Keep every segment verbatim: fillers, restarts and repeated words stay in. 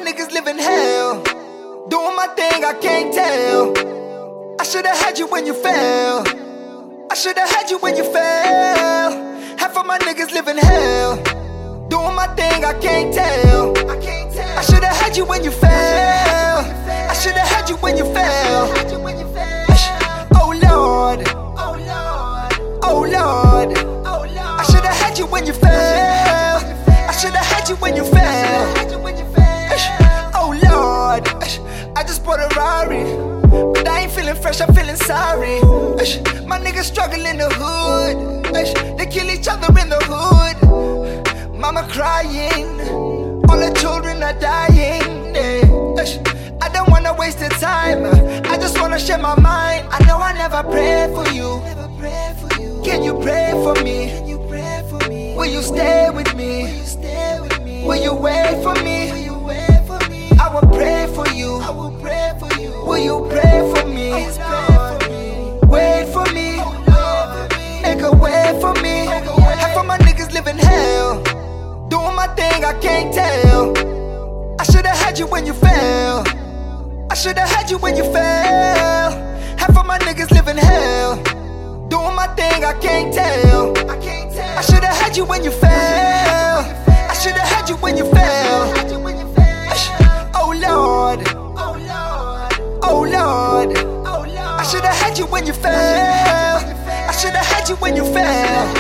niggas live in hell. Doing my thing, I can't tell. I should've had you when you fell. I should've had you when you fell. Half of my niggas live in hell. Doing my thing, I can't tell. I should've had you when you fell. I should've had you when you fell. Oh Lord, oh Lord, I should've had you when you fell. I should've had you when you fell. Oh Lord, I just bought a Rari, but I ain't feeling fresh, I'm feeling sorry. My niggas struggle in the hood. They kill each other in the hood. Mama crying, all the children are dying. I don't wanna waste the time, I just wanna share my mind. I know I never prayed for you. Can you pray for me? Will you stay with me? Will you wait for me? I will pray for you. Will you pray for me? Wait for me. Make a way for me. Half of my niggas live in hell. Doing my thing, I can't tell. I should've had you when you fell. I should've had you when you fell. Half of my niggas live in hell. Doing my thing, I can't tell. I should've had you when you fell. I should've had you when you fell. Oh Lord, oh Lord, I should've had you when you fell. I should've had you when you fell.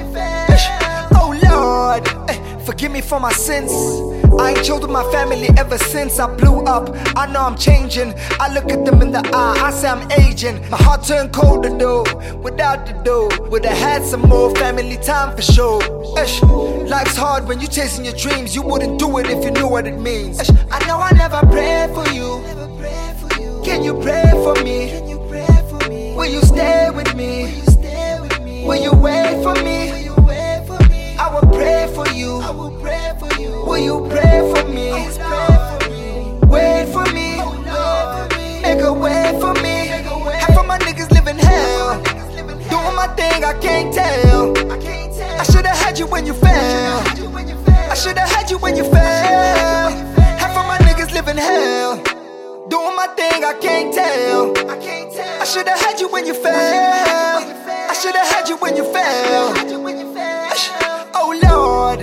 Oh Lord, forgive me for my sins. I ain't chilled with my family ever since I blew up. I know I'm changing. I look at them in the eye, I say I'm aging. My heart turned colder though, without the dough. Would've had some more family time for sure. Ish. Life's hard when you chasing your dreams. You wouldn't do it if you knew what it means. Ish. I know I never prayed for you. Can you pray for me? Will you stay with me? Will you wait for me? I will pray for you. Will you pray for me? Wait for me. Make a way for me. Half of my niggas live in hell. Doing my thing, I can't tell. I should've had you when you fell. I should've had you when you fell. Half of my niggas live in hell. Doing my thing, I can't tell. I should've had you when you fell. I should've had you when you fell. Oh Lord,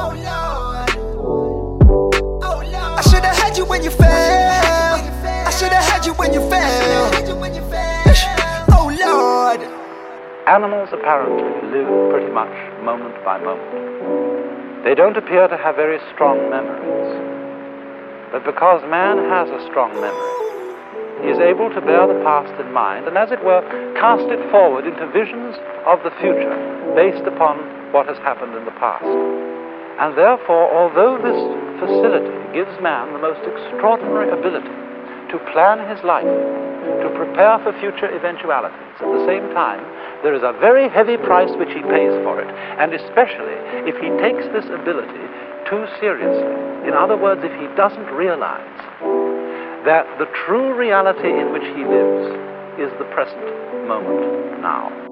I should've had you when you fell. I should've had you when you fell. Oh Lord. Animals apparently live pretty much moment by moment. They don't appear to have very strong memories. But because man has a strong memory, he is able to bear the past in mind and, as it were, cast it forward into visions of the future based upon what has happened in the past. And therefore, although this facility gives man the most extraordinary ability to plan his life, to prepare for future eventualities, at the same time, there is a very heavy price which he pays for it, and especially if he takes this ability too seriously. In other words, if he doesn't realize that the true reality in which he lives is the present moment now.